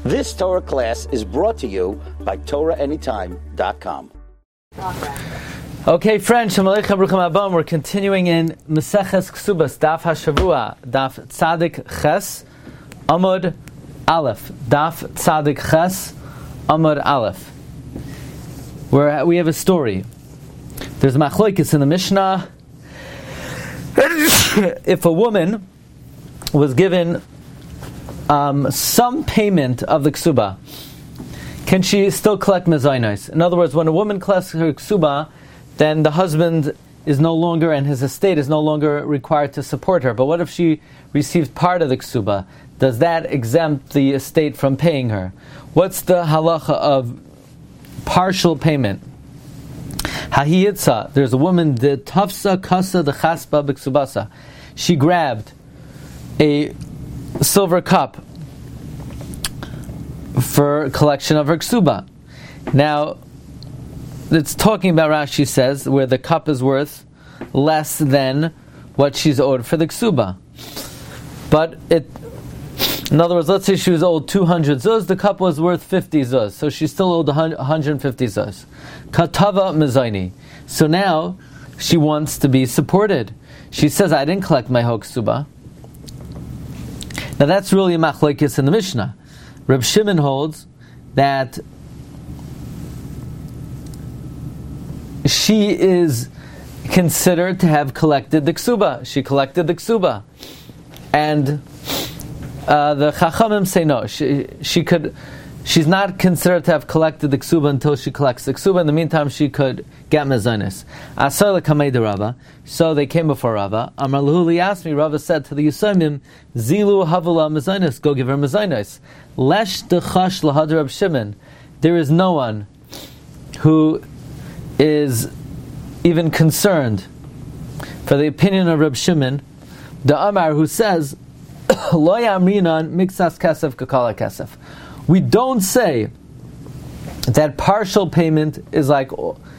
This Torah class is brought to you by TorahAnytime.com. Okay, friends, Shalom Aleichem, Baruch Abam. We're continuing in Maseches Ksubas, Daf HaShavua, Daf Tzadik Ches, Amud Aleph. Daf Tzadik Ches, Amud Aleph. Where we have a story. There's a machlokes in the Mishnah. If a woman was given some payment of the ksuba, can she still collect mezainos? In other words, when a woman collects her ksuba, then the husband is no longer, and his estate is no longer required to support her. But what if she received part of the ksuba? Does that exempt the estate from paying her? What's the halacha of partial payment? Hahiyitza, there's a woman, the tafsa kasa the chaspa b'ksubasa. She grabbed a silver cup for collection of her ksuba. Now, it's talking about, Rashi says, where the cup is worth less than what she's owed for the ksuba. But in other words, let's say she was owed 200 zuz, the cup was worth 50 zuz, so she still owed 150 zuz. Katava mezaini. So now, she wants to be supported. She says, I didn't collect my whole ksuba. Now that's really a machlokes in the Mishnah. Reb Shimon holds that she is considered to have collected the ksuba. She collected the ksuba. And the Chachamim say no. She's not considered to have collected the ksuba until she collects the ksuba. In the meantime, she could get mezainis. Asar lekamei de Rava. So they came before Rava. Amar lahu asked me. Rava said to the Yisomim, Zilu havula mezainis. Go give her mezainis. Lesh dechash lahad Reb Shimon. There is no one who is even concerned for the opinion of Reb Shimon, the Amar, who says, Lo yamrinan mixas kesef kakala kesef. We don't say that partial payment is like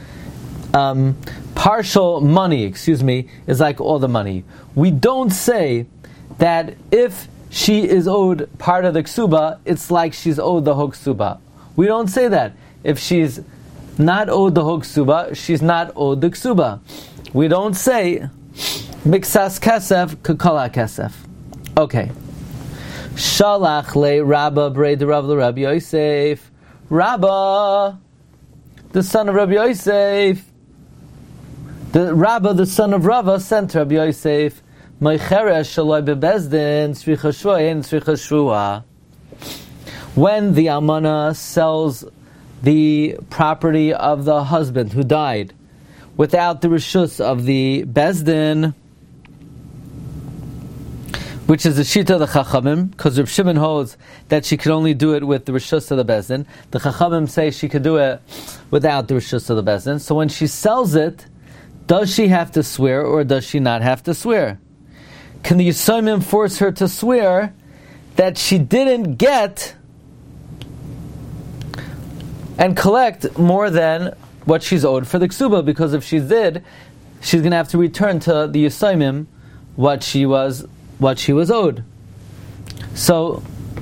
partial money, is like all the money. We don't say that if she is owed part of the ksuba, it's like she's owed the whole ksuba. We don't say that. If she's not owed the whole ksuba, she's not owed the ksuba. We don't say mixas kesef kakala kesef. Okay. Shalach le Rabba Brei de Rav Rabbi Yosef. Rabba, the son of Rabbi Yosef. The Rabba, the son of Rava, sent to Rabbi Yosef. Meicheresh shaloi bebezdin tzricha shvua and tzricha shvua. When the almana sells the property of the husband who died without the reshus of the bezdin, which is the shita of the Chachamim, because Reb Shimon holds that she could only do it with the reshus of the bezdin. The Chachamim say she could do it without the reshus of the bezdin. So when she sells it, does she have to swear or does she not have to swear? Can the Yisomim force her to swear that she didn't get and collect more than what she's owed for the ksuba? Because if she did, she's going to have to return to the Yisomim what she was owed. So,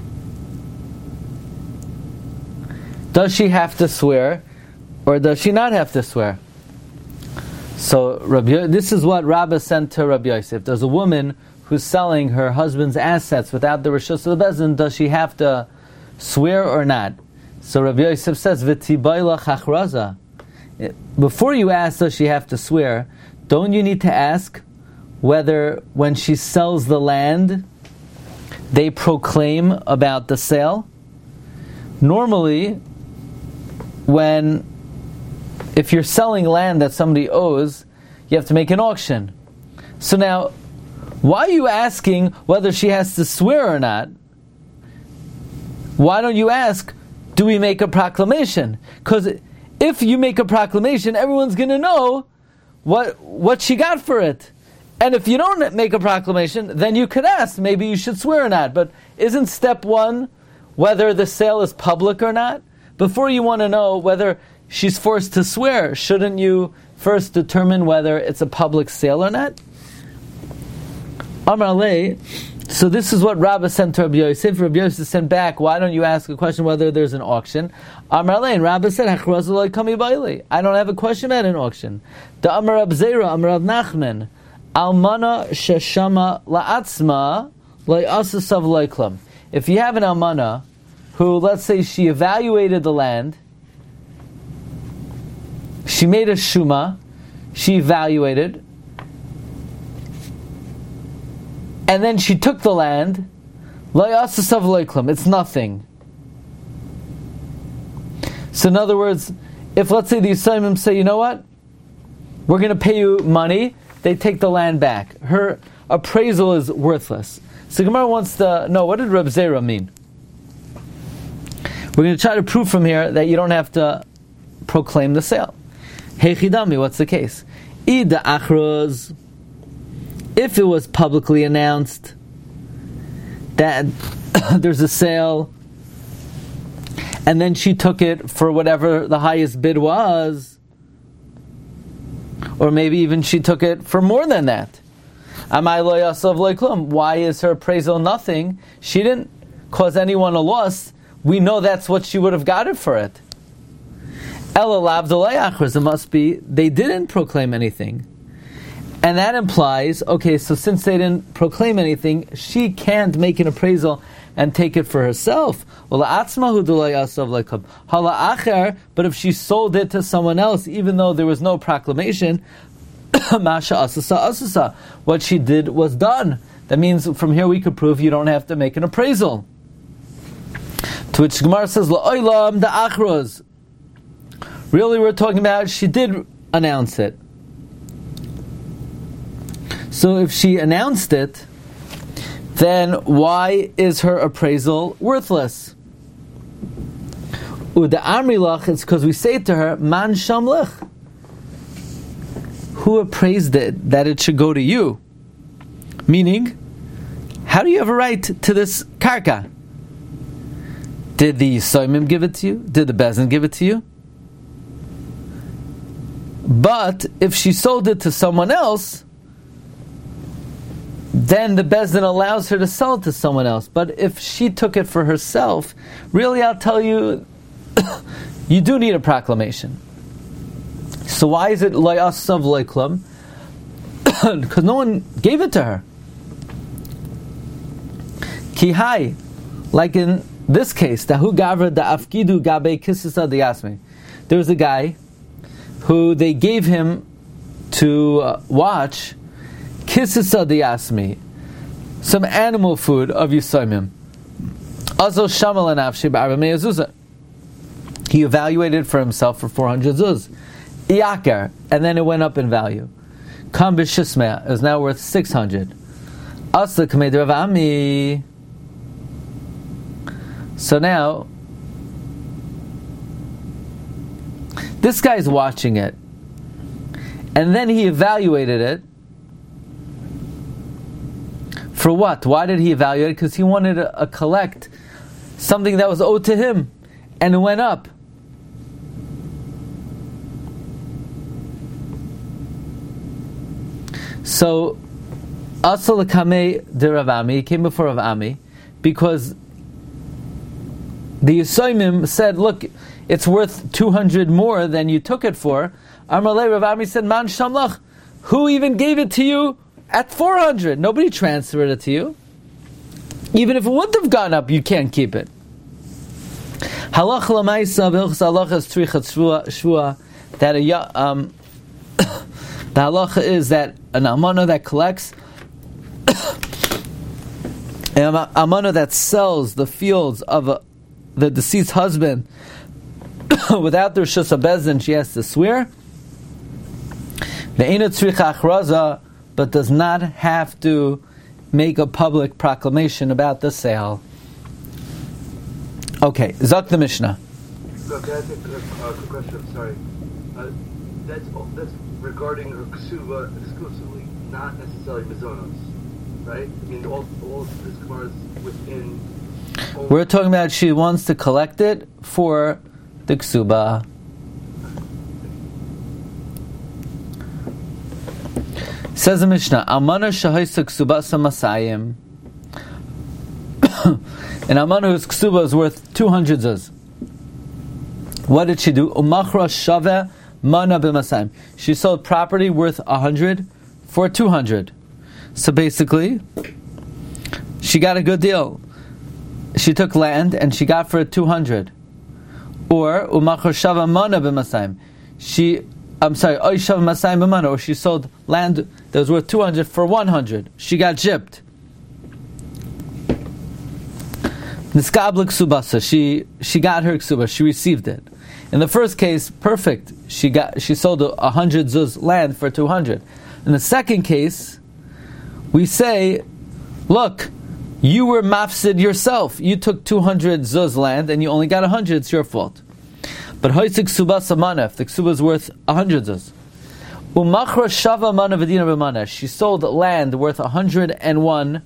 does she have to swear, or does she not have to swear? So, this is what Rabba sent to Rabbi Yosef. There's a woman who's selling her husband's assets without the reshus of the bezdin. Does she have to swear or not? So Rabbi Yosef says, "V'tibayla chachraza." Before you ask, does she have to swear? Don't you need to ask whether when she sells the land, they proclaim about the sale? Normally, if you're selling land that somebody owes, you have to make an auction. So now, why are you asking whether she has to swear or not? Why don't you ask, do we make a proclamation? Because if you make a proclamation, everyone's going to know what she got for it. And if you don't make a proclamation, then you could ask, maybe you should swear or not. But isn't step one whether the sale is public or not? Before you want to know whether she's forced to swear, shouldn't you first determine whether it's a public sale or not? Amar lei, So this is what Rabbah sent to Rabbi Yosef. Rabbi Yosef sent back, why don't you ask a question whether there's an auction? Amar Lein, Rabbah said, I don't have a question about an auction. The Amar Rab Zera, Amar Rab Nachman, Almana sheshama la'atzma lo'asasav lo'klam. If you have an almana who, let's say, she evaluated the land, she made a shuma, she evaluated, and then she took the land, lo'asasav lo'klam, it's nothing. So in other words, if let's say the Yisraelim say, you know what, we're going to pay you money, they take the land back. Her appraisal is worthless. So Gemara wants to know, what did Reb Zera mean? We're going to try to prove from here that you don't have to proclaim the sale. Hey Chidami, what's the case? Ida Achroz, if it was publicly announced that there's a sale, and then she took it for whatever the highest bid was, or maybe even she took it for more than that. Why is her appraisal nothing? She didn't cause anyone a loss. We know that's what she would have gotten for it. It must be they didn't proclaim anything. And that implies, okay, so since they didn't proclaim anything, she can't make an appraisal and take it for herself. But if she sold it to someone else, even though there was no proclamation, what she did was done. That means from here we could prove you don't have to make an appraisal. To which Gemara says, La'olam the achroz. Really we're talking about she did announce it. So if she announced it, then why is her appraisal worthless? Uda amrilach, it's because we say to her, Man shamlech. Who appraised it that it should go to you? Meaning, how do you have a right to this karka? Did the Yisraelim give it to you? Did the Bezdin give it to you? But if she sold it to someone else, then the Bezdin allows her to sell it to someone else. But if she took it for herself, really I'll tell you, you do need a proclamation. So why is it lo'asav lo'klam? Because no one gave it to her. Ki hai, like in this case, Dahu Gavra da Afkidu Gabe Kisisa Diasmi. There was a guy who they gave him to watch Kisisa Diasmi, some animal food of Yisraelim. Azo Shamal Anafshi Ba'arba Zuzah. He evaluated for himself for 400 zuz. Iyakar, and then it went up in value. Kam b'shismea, is now worth 600. Asla Kamei Rav Ami. So now, this guy's watching it, and then he evaluated it. For what? Why did he evaluate it? Because he wanted to collect something that was owed to him, and it went up. So, Asal Kamei de Rav Ami, he came before Rav Ami, because the Yisraelim said, look, it's worth 200 more than you took it for. Amalei Rav Ami said, Man Shamlach, who even gave it to you at 400? Nobody transferred it to you. Even if it wouldn't have gone up, you can't keep it. Halach l'maisa v'ilchus halachas trichat shvua, that the halacha is that an almana that collects, an almana that sells the fields of the deceased husband without the Rishus HaBezdin, she has to swear. Ve'ena tzricha achraza, but does not have to make a public proclamation about the sale. Okay, Zok the Mishnah. So can I take a quick question? Sorry. That's regarding her ksuba exclusively, not necessarily mizonos, right? I mean, all this Gemara is within. We're talking about she wants to collect it for the ksuba. Says the Mishnah, Almana shahoisa ksubasa masayim. An almana whose ksuba is worth 200 zuz. What did she do? Umachra shave mana b'masayim. She sold property worth 100 for 200. So basically, she got a good deal. She took land and she got for 200. Or umachra shava mana b'masayim. Oy shava masayim b'mana. Or she sold land that was worth 200 for 100. She got gypped. Niskabla ksubasa. She got her ksuba. She received it. In the first case, perfect. She sold 100 zuz land for 200. In the second case, we say, look, you were mafsid yourself. You took 200 zuz land and you only got 100. It's your fault. But hoisik subasa mana, if the ksuba is worth 100 zuz. Umachra shava mana v'dina b'mana. She sold land worth 101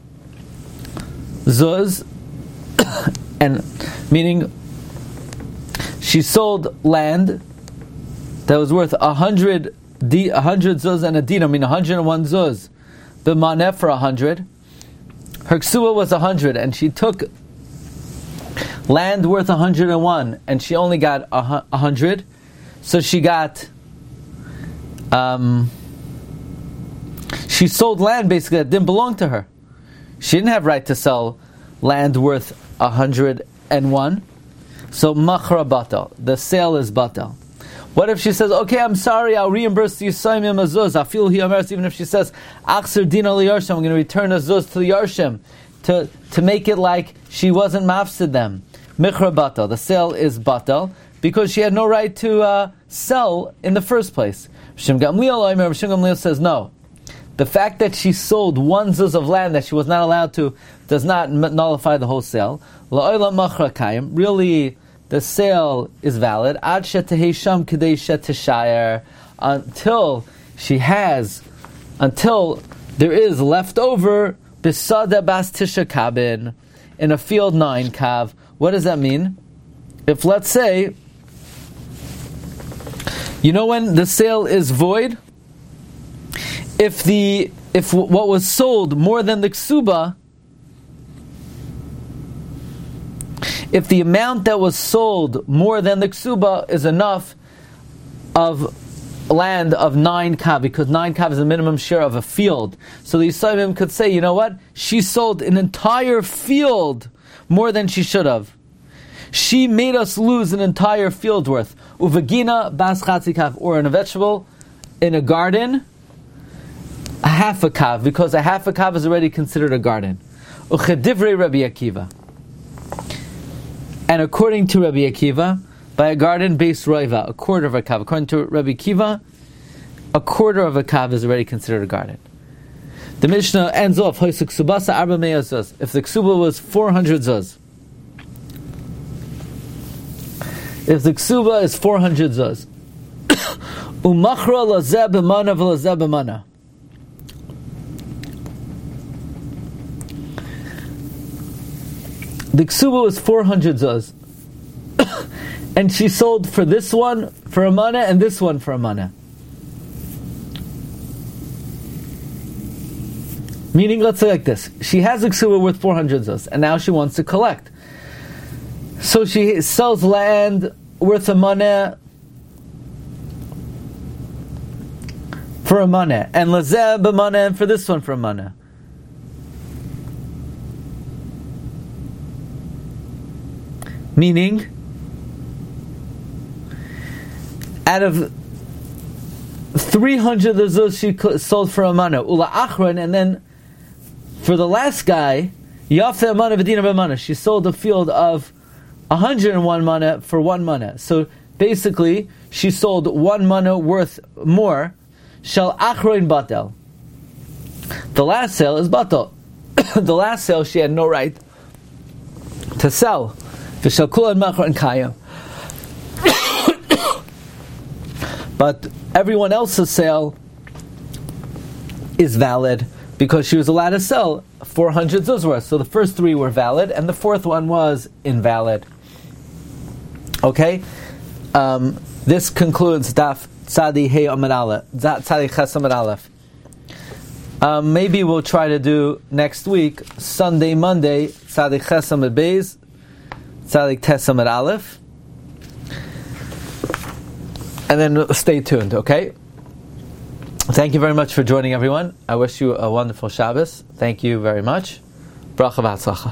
zuz, and meaning she sold land that was worth 100 zuz and a dinar, meaning 101 zuz, b'maneh for 100. Her ksuba was 100, and she took land worth 101, and she only got 100. So she got, she sold land basically that didn't belong to her. She didn't have right to sell land worth 101. So machra batal, the sale is batal. What if she says, okay, I'm sorry, I'll reimburse the Yisayim Azuz. I feel he Ameris, even if she says, Aksir Dina li Yarshim, I'm going to return Azuz to the Yarshim, to make it like she wasn't mafsid them. Michra batal, the sale is batal, because she had no right to sell in the first place. Shim Gamliel says, no. The fact that she sold one zuz of land that she was not allowed to does not nullify the whole sale. La'olam machra kayim. Really, the sale is valid. Ad shetehesham kedei sheteshayer. Until there is left over besada bas tisha kabin in a field 9 kav. What does that mean? If, let's say, you know when the sale is void? If what was sold more than the ksuba, if the amount that was sold more than the ksuba is enough of land of 9 kav, because 9 kav is the minimum share of a field, so the Yisayim could say, you know what? She sold an entire field more than she should have. She made us lose an entire field worth. Uvagina bas chatzi kav, or in a vegetable, in a garden, a half a kav, because a half a kav is already considered a garden. Uchedivrei Rabbi Akiva. And according to Rabbi Akiva, by a garden based roiva, a quarter of a kav. According to Rabbi Akiva, a quarter of a kav is already considered a garden. The Mishnah ends off, if the ksuba was 400 zuz. If the ksuba is 400 zuz. Umachra lazeh b'mana v'lazeh b'mana. The ksuba was 400 zuz. And she sold for this one for a mana and this one for a mana. Meaning, let's say like this. She has a ksuba worth 400 zuz, and now she wants to collect. So she sells land worth a mana for a mana, and lazeh b'mana, and for this one for a mana. Meaning, out of 300 zuz she sold for a mana, ula achron, and then for the last guy, yafta mana v'dina b'mana, she sold a field of 101 mana for 1 mana. So basically, she sold 1 mana worth more. Shall achron batel. The last sale is batel. The last sale she had no right to sell. V'shal kulan machar and kayam. But everyone else's sale is valid because she was allowed to sell 400 zuz worth. So the first 3 were valid, and the 4th one was invalid. Okay, this concludes Daf Tzadi Hey Amud Aleph, Tzadi Ches Amud Aleph. Maybe we'll try to do next week, Sunday, Monday, Tzadik Chesam at Beis, Tzadik Tesam at Aleph. And then stay tuned, okay? Thank you very much for joining, everyone. I wish you a wonderful Shabbos. Thank you very much. Bracha v'atzlacha.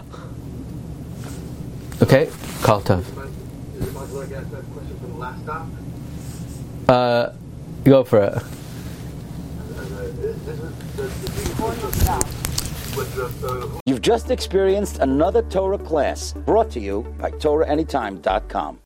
Okay? Kol tov. Is it possible to ask that question from the last stop? Go for it. You've just experienced another Torah class brought to you by TorahAnytime.com.